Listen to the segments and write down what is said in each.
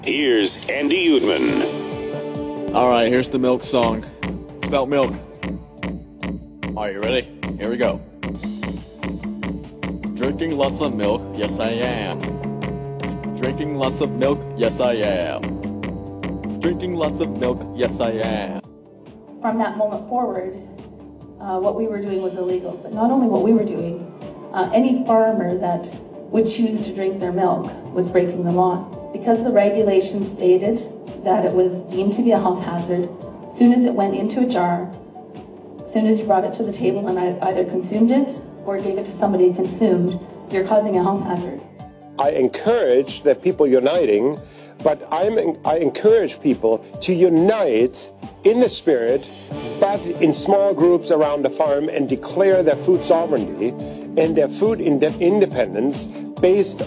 Here's Andy Uedman. All right, here's the milk song. It's about milk. Are you ready? Here we go. Drinking lots of milk, yes I am. Drinking lots of milk, yes I am. Drinking lots of milk, yes I am. From that moment forward, what we were doing was illegal. But not only what we were doing, any farmer that would choose to drink their milk was breaking the law. Because the regulations stated that it was deemed to be a health hazard, as soon as it went into a jar, as soon as you brought it to the table and either consumed it or gave it to somebody who consumed, you're causing a health hazard. I encourage that people uniting, but I encourage people to unite in the spirit, but in small groups around the farm, and declare their food sovereignty and their food independence based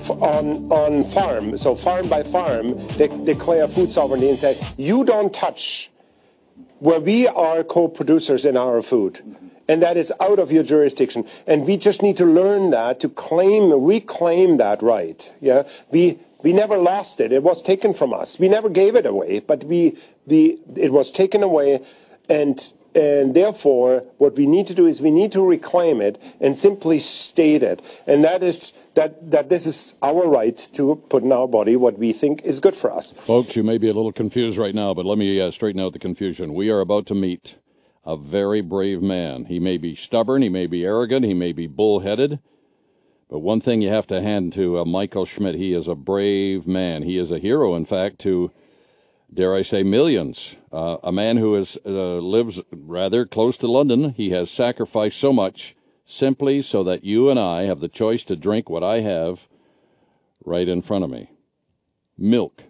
on farm. So farm by farm, they declare food sovereignty and say, you don't touch where we are co-producers in our food. And that is out of your jurisdiction. And we just need to learn that, to reclaim that right. Yeah, we never lost it. It was taken from us. We never gave it away, but it was taken away, and therefore what we need to do is we need to reclaim it and simply state it. And that is that this is our right to put in our body what we think is good for us. Folks, you may be a little confused right now, but let me straighten out the confusion. We are about to meet a very brave man. He may be stubborn, he may be arrogant, he may be bullheaded, but one thing you have to hand to Michael Schmidt, he is a brave man. He is a hero, in fact, to, dare I say, millions. A man who lives rather close to London. He has sacrificed so much simply so that you and I have the choice to drink what I have right in front of me. Milk.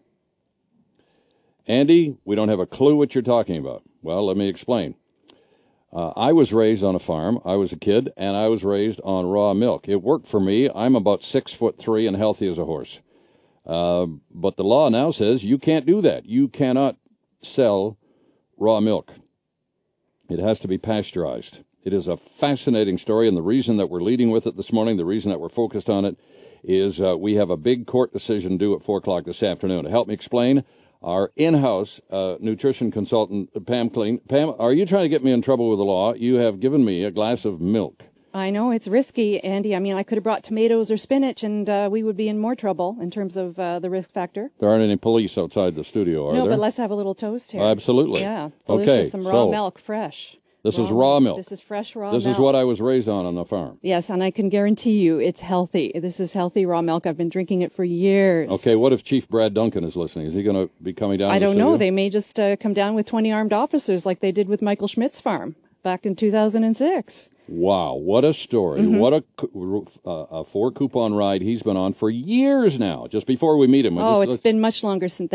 Andy, we don't have a clue what you're talking about. Well, let me explain. I was raised on a farm. I was a kid, and I was raised on raw milk. It worked for me. I'm about 6'3" and healthy as a horse. But the law now says you can't do that. You cannot sell raw milk. It has to be pasteurized. It is a fascinating story, and the reason that we're leading with it this morning, the reason that we're focused on it, is we have a big court decision due at 4 o'clock this afternoon. To help me explain, our in-house nutrition consultant, Pam Kleen. Pam, are you trying to get me in trouble with the law? You have given me a glass of milk. I know, it's risky, Andy. I mean, I could have brought tomatoes or spinach, and we would be in more trouble in terms of the risk factor. There aren't any police outside the studio, are there? No, but let's have a little toast here. Absolutely. Yeah, delicious, okay, some raw milk, fresh. This is raw milk. This is fresh raw milk. This is what I was raised on the farm. Yes, and I can guarantee you it's healthy. This is healthy raw milk. I've been drinking it for years. Okay, what if Chief Brad Duncan is listening? Is he going to be coming down? I don't know. studio? They may just come down with 20 armed officers like they did with Michael Schmidt's farm back in 2006. Wow, what a story. Mm-hmm. What a 4-coupon ride he's been on for years now, just before we meet him. It's been much longer since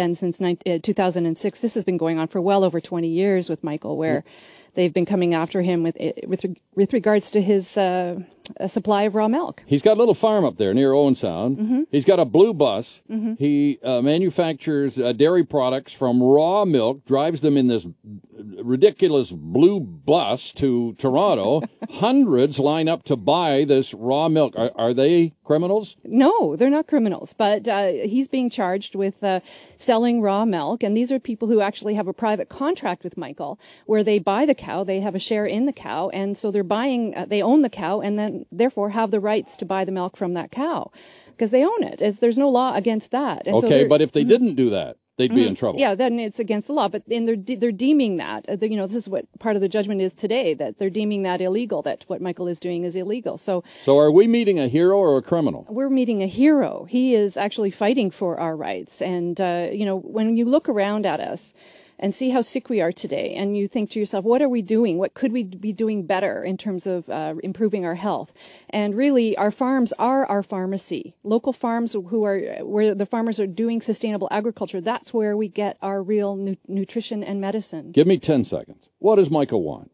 2006. This has been going on for well over 20 years with Michael, where they've been coming after him with regards to his supply of raw milk. He's got a little farm up there near Owen Sound. Mm-hmm. He's got a blue bus. Mm-hmm. He manufactures dairy products from raw milk, drives them in this ridiculous blue bus to Toronto. Hundreds line up to buy this raw milk. Are they criminals? No, they're not criminals, but he's being charged with selling raw milk, and these are people who actually have a private contract with Michael where they buy the cow, they have a share in the cow, and so they're buying, they own the cow, and then therefore have the rights to buy the milk from that cow because they own it. There's no law against that. And okay, but if they didn't do that, they'd be in trouble. Yeah, then it's against the law. But they're deeming that, this is what part of the judgment is today, that they're deeming that illegal, that what Michael is doing is illegal. So are we meeting a hero or a criminal? We're meeting a hero. He is actually fighting for our rights. And, when you look around at us and see how sick we are today, and you think to yourself, what are we doing? What could we be doing better in terms of improving our health? And really, our farms are our pharmacy. Local farms where the farmers are doing sustainable agriculture, that's where we get our real nutrition and medicine. Give me 10 seconds. What does Michael want?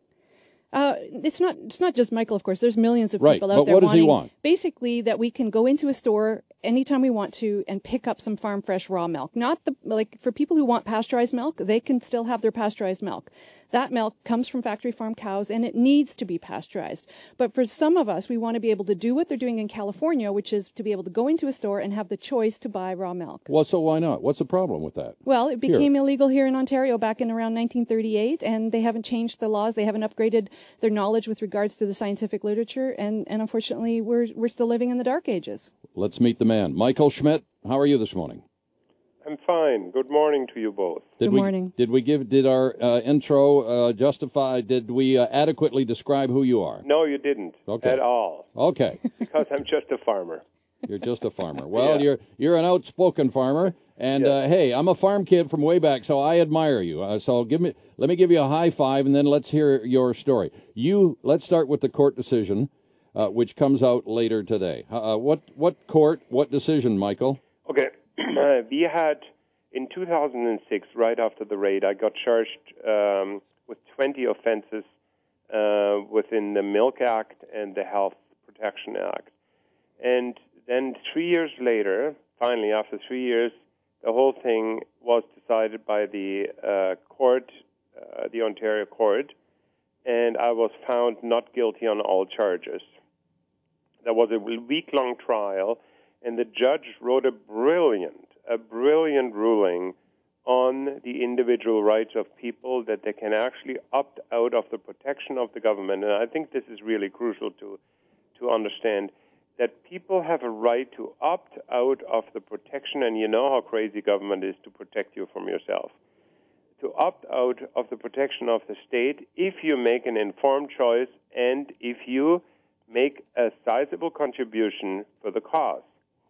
It's not just Michael, of course. There's millions of people out there. But what does he want? Basically, that we can go into a store anytime we want to and pick up some farm fresh raw milk. Not for people who want pasteurized milk, they can still have their pasteurized milk. That milk comes from factory farm cows and it needs to be pasteurized. But for some of us, we want to be able to do what they're doing in California, which is to be able to go into a store and have the choice to buy raw milk. Well, so why not? What's the problem with that? Well, it became illegal here in Ontario back in around 1938, and they haven't changed the laws. They haven't upgraded their knowledge with regards to the scientific literature, and unfortunately, we're still living in the dark ages. Let's meet the man. Michael Schmidt, how are you this morning? I'm fine. Good morning to you both. Good morning. Did our intro justify, did we adequately describe who you are? No, you didn't at all. Okay. Because I'm just a farmer. You're just a farmer. Well, you're an outspoken farmer, and hey, I'm a farm kid from way back, so I admire you. So let me give you a high five, and then let's hear your story. Let's start with the court decision, which comes out later today. What decision, Michael? Okay. We had, in 2006, right after the raid, I got charged with 20 offenses within the Milk Act and the Health Protection Act. And then 3 years later, finally, after 3 years, the whole thing was decided by the court, the Ontario court, and I was found not guilty on all charges. There was a week-long trial, and the judge wrote a brilliant ruling on the individual rights of people, that they can actually opt out of the protection of the government. And I think this is really crucial to understand, that people have a right to opt out of the protection, and you know how crazy government is to protect you from yourself, to opt out of the protection of the state if you make an informed choice and if you make a sizable contribution for the cause.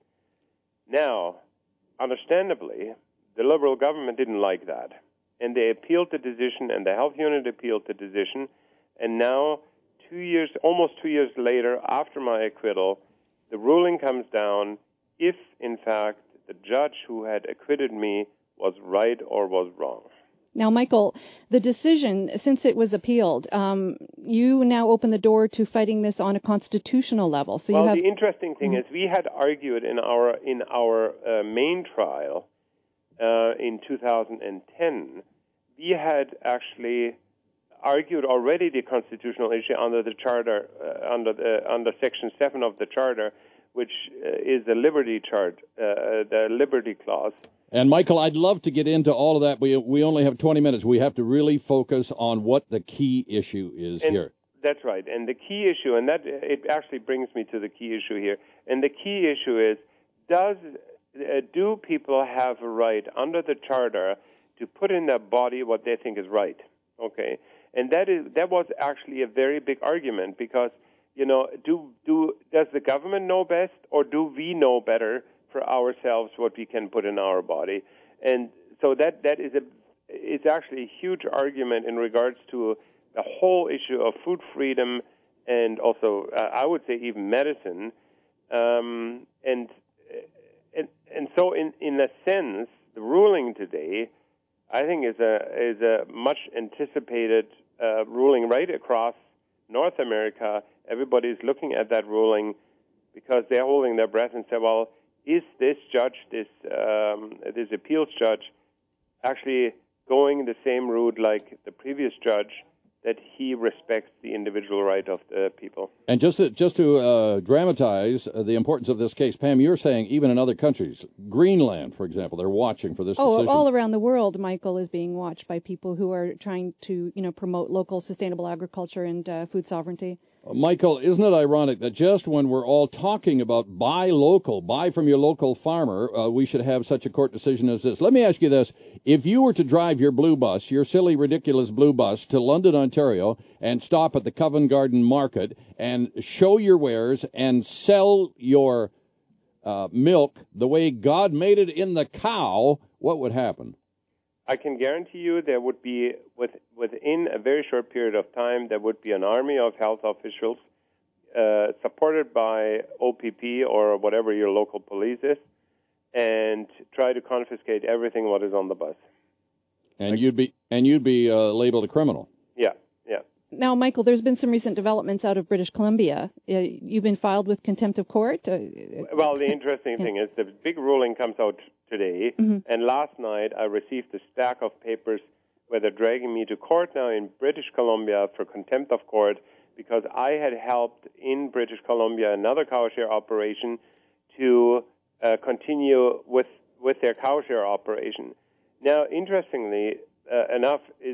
Now, understandably, the Liberal government didn't like that, and they appealed the decision, and the health unit appealed the decision, and now almost 2 years later, after my acquittal, the ruling comes down if, in fact, the judge who had acquitted me was right or was wrong. Now, Michael, the decision, since it was appealed, you now open the door to fighting this on a constitutional level. So the interesting thing is we had argued in our main trial in 2010, we had actually argued already the constitutional issue under the charter, under Section 7 of the charter, which is the liberty clause. And, Michael, I'd love to get into all of that. We only have 20 minutes. We have to really focus on what the key issue is here. That's right. And the key issue, and that it actually brings me to the key issue here. And the key issue is, do people have a right under the charter to put in their body what they think is right? Okay. And that was actually a very big argument, because, you know, does the government know best, or do we know better for ourselves what we can put in our body? And so that is actually a huge argument in regards to the whole issue of food freedom, and also I would say even medicine. And so in a sense, the ruling today, I think, is a much anticipated ruling right across North America. Everybody's looking at that ruling because they're holding their breath and say, well, is this judge, this appeals judge, actually going the same route like the previous judge, that he respects the individual right of the people? And just to dramatize the importance of this case, Pam, you're saying even in other countries, Greenland, for example, they're watching for this decision. All around the world, Michael, is being watched by people who are trying to, promote local sustainable agriculture and food sovereignty. Michael, isn't it ironic that just when we're all talking about buy from your local farmer, we should have such a court decision as this? Let me ask you this. If you were to drive your blue bus, your silly, ridiculous blue bus, to London, Ontario, and stop at the Covent Garden Market and show your wares and sell your milk the way God made it in the cow, what would happen? I can guarantee you there would be, within a very short period of time, there would be an army of health officials supported by OPP or whatever your local police is, and try to confiscate everything what is on the bus. And you'd be labeled a criminal. Yeah. Now, Michael, there's been some recent developments out of British Columbia. You've been filed with contempt of court? Well, the interesting thing is the big ruling comes out today, and last night I received a stack of papers where they're dragging me to court now in British Columbia for contempt of court because I had helped in British Columbia another cowshare operation to continue with their cowshare operation. Now, interestingly enough, is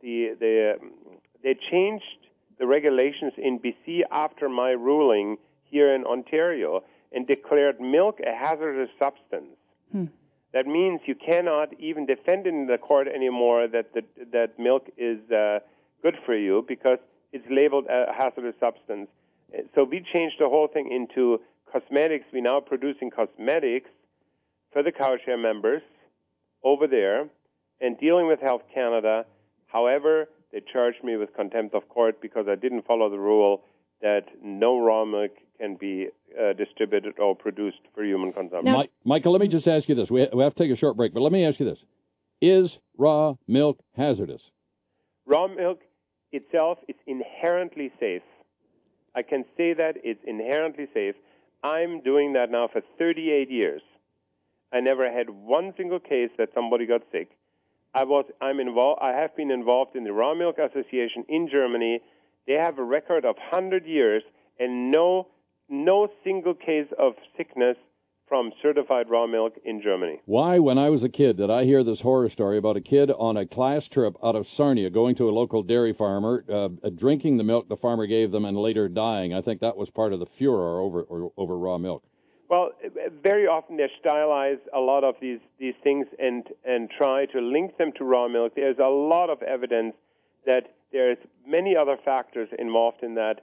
they changed the regulations in BC after my ruling here in Ontario and declared milk a hazardous substance. That means you cannot even defend in the court anymore that milk is good for you because it's labeled a hazardous substance. So we changed the whole thing into cosmetics. We're now producing cosmetics for the cowshare members over there and dealing with Health Canada. However, they charged me with contempt of court because I didn't follow the rule that no raw milk can be distributed or produced for human consumption. Michael, let me just ask you this. We have to take a short break, but let me ask you this. Is raw milk hazardous? Raw milk itself is inherently safe. I can say that it's inherently safe. I'm doing that now for 38 years. I never had one single case that somebody got sick. I have been involved in the Raw Milk Association in Germany. They have a record of 100 years and no single case of sickness from certified raw milk in Germany. Why, when I was a kid, did I hear this horror story about a kid on a class trip out of Sarnia going to a local dairy farmer, drinking the milk the farmer gave them and later dying? I think that was part of the furor over raw milk. Well, very often they stylize a lot of these things and try to link them to raw milk. There's a lot of evidence that there's many other factors involved in that,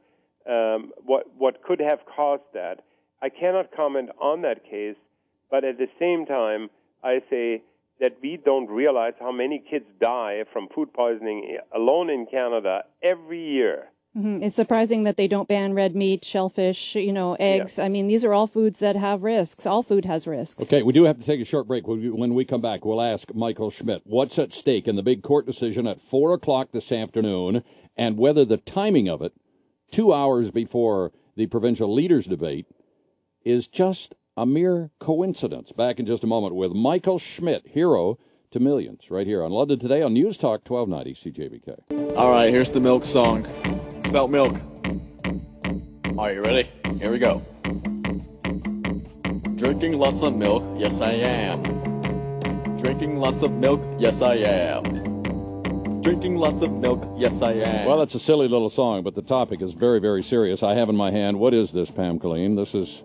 what could have caused that. I cannot comment on that case, but at the same time, I say that we don't realize how many kids die from food poisoning alone in Canada every year. It's surprising that they don't ban red meat, shellfish, eggs. Yeah. I mean, these are all foods that have risks. All food has risks. Okay, we do have to take a short break. When we come back, we'll ask Michael Schmidt what's at stake in the big court decision at 4 o'clock this afternoon and whether the timing of it, 2 hours before the provincial leaders' debate, is just a mere coincidence. Back in just a moment with Michael Schmidt, hero to millions, right here on London Today on News Talk 1290 CJBK. All right, here's the milk song. It's about milk. Are you ready? Here we go. Drinking lots of milk, yes I am. Drinking lots of milk, yes I am. Drinking lots of milk, yes I am. Well, it's a silly little song, but the topic is very, very serious. I have in my hand, what is this, Pam Colleen? This is...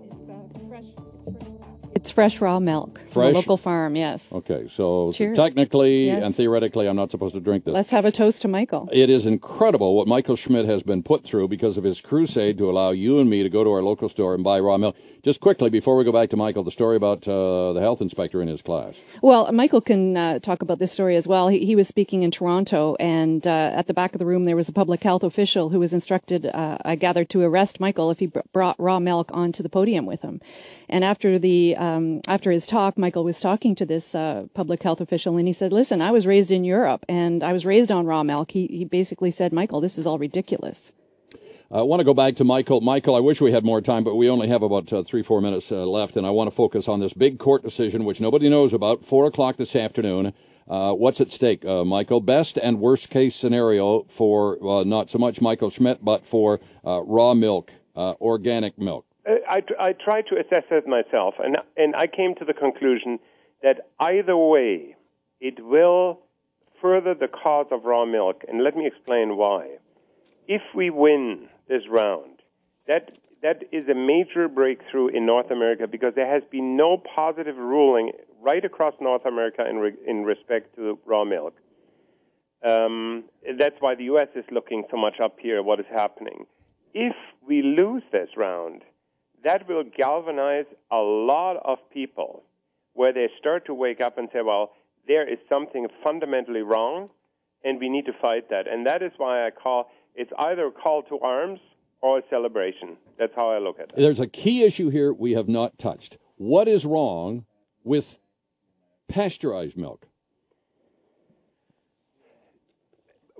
It's fresh raw milk from a local farm, yes. Okay, so Cheers. Technically and theoretically, I'm not supposed to drink this. Let's have a toast to Michael. It is incredible what Michael Schmidt has been put through because of his crusade to allow you and me to go to our local store and buy raw milk. Just quickly, before we go back to Michael, the story about the health inspector in his class. Well, Michael can talk about this story as well. He was speaking in Toronto, and at the back of the room there was a public health official who was instructed, I gathered, to arrest Michael if he brought raw milk onto the podium with him. And after his talk, Michael was talking to this public health official, and he said, listen, I was raised in Europe, and I was raised on raw milk. He basically said, Michael, this is all ridiculous. I want to go back to Michael. Michael, I wish we had more time, but we only have about 3-4 minutes left, and I want to focus on this big court decision, which nobody knows about, 4 o'clock this afternoon. What's at stake, Michael? Best and worst case scenario for not so much Michael Schmidt, but for raw milk, organic milk. I tried to assess it myself, and I came to the conclusion that either way, it will further the cause of raw milk, and let me explain why. If we win this round, that is a major breakthrough in North America because there has been no positive ruling right across North America in respect to raw milk. That's why the U.S. is looking so much up here at what is happening. If we lose this round, that will galvanize a lot of people where they start to wake up and say, well, there is something fundamentally wrong, and we need to fight that. And that is why it's either a call to arms or a celebration. That's how I look at it. There's a key issue here we have not touched. What is wrong with pasteurized milk?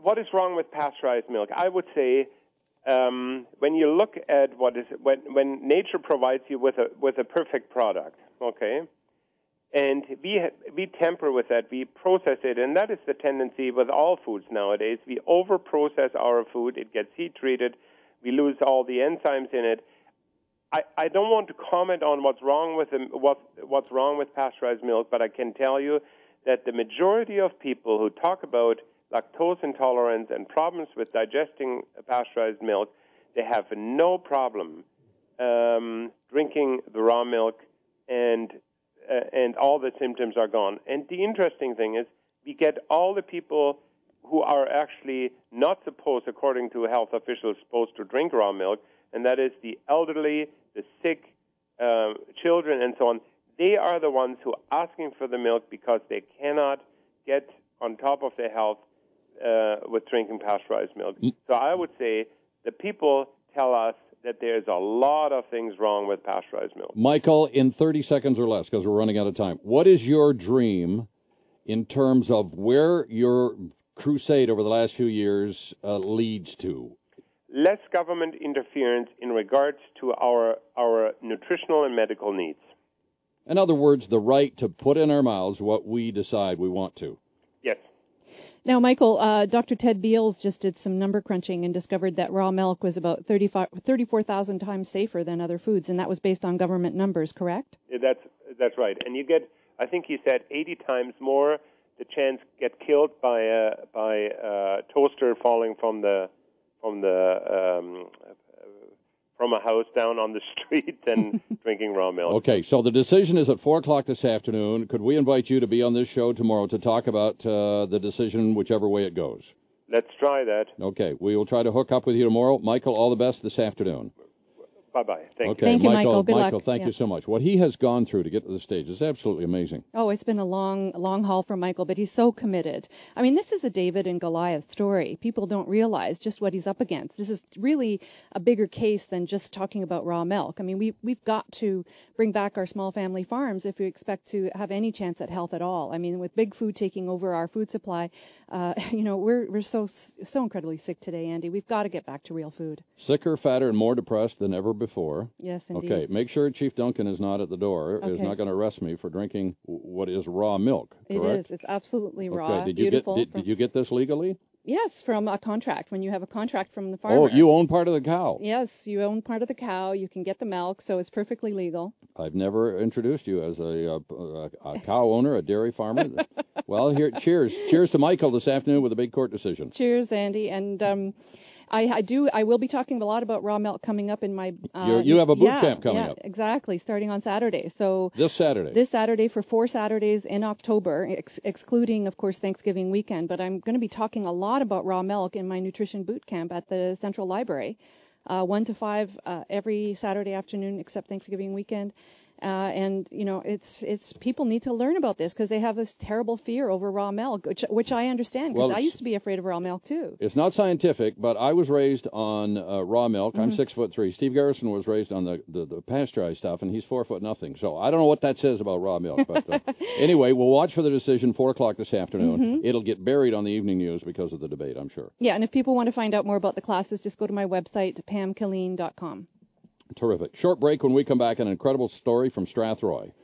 what is wrong with pasteurized milk? I would say when you look at when nature provides you with a perfect product, okay, and we tamper with that, we process it, and that is the tendency with all foods nowadays. We over-process our food; it gets heat-treated. We lose all the enzymes in it. I don't want to comment on what's wrong with pasteurized milk, but I can tell you that the majority of people who talk about lactose intolerance and problems with digesting pasteurized milk, they have no problem drinking the raw milk, and all the symptoms are gone. And the interesting thing is, we get all the people who are actually not supposed, according to health officials, supposed to drink raw milk, and that is the elderly, the sick, children, and so on. They are the ones who are asking for the milk because they cannot get on top of their health with drinking pasteurized milk. So I would say the people tell us that there's a lot of things wrong with pasteurized milk. Michael, in 30 seconds or less, because we're running out of time, what is your dream in terms of where your crusade over the last few years leads to? Less government interference in regards to our nutritional and medical needs. In other words, the right to put in our mouths what we decide we want to. Yes. Now, Michael, Dr. Ted Beals just did some number crunching and discovered that raw milk was about 34,000 times safer than other foods, and that was based on government numbers, correct? Yeah, that's right. And you get, I think he said, 80 times more the chance get killed by a toaster falling from a house down on the street than drinking raw milk. Okay, so the decision is at 4 o'clock this afternoon. Could we invite you to be on this show tomorrow to talk about the decision, whichever way it goes? Let's try that. Okay, we will try to hook up with you tomorrow. Michael, all the best this afternoon. Bye-bye. Thank you. Thank you, Michael. Good Michael, luck. thank you so much. What he has gone through to get to the stage is absolutely amazing. Oh, it's been a long haul for Michael, but he's so committed. I mean, this is a David and Goliath story. People don't realize just what he's up against. This is really a bigger case than just talking about raw milk. I mean, we've got to bring back our small family farms if we expect to have any chance at health at all. I mean, with big food taking over our food supply, we're so incredibly sick today, Andy. We've got to get back to real food. Sicker, fatter, and more depressed than ever before. Yes, indeed. Okay, make sure Chief Duncan is not at the door. Is not going to arrest me for drinking what is raw milk. Correct? It is. It's absolutely raw. Okay. Beautiful. Did you get this legally? Yes, from a contract. When you have a contract from the farmer. Oh, you own part of the cow. Yes, you own part of the cow. You can get the milk, so it's perfectly legal. I've never introduced you as a cow owner, a dairy farmer. Well, here, cheers to Michael this afternoon with a big court decision. Cheers, Andy, and I will be talking a lot about raw milk coming up in my. You have a boot camp coming up. Exactly, starting on Saturday. So this Saturday for 4 Saturdays in October, excluding of course Thanksgiving weekend. But I'm going to be talking a lot about raw milk in my nutrition boot camp at the Central Library, 1 to 5 every Saturday afternoon except Thanksgiving weekend. And it's people need to learn about this because they have this terrible fear over raw milk, which I understand because I used to be afraid of raw milk too. It's not scientific, but I was raised on raw milk. I'm 6'3". Steve Garrison was raised on the pasteurized stuff, and he's 4 foot nothing. So I don't know what that says about raw milk. But anyway, we'll watch for the decision 4 o'clock this afternoon. It'll get buried on the evening news because of the debate, I'm sure. Yeah, and if people want to find out more about the classes, just go to my website, pamkilleen.com. Terrific. Short break. When we come back, an incredible story from Strathroy.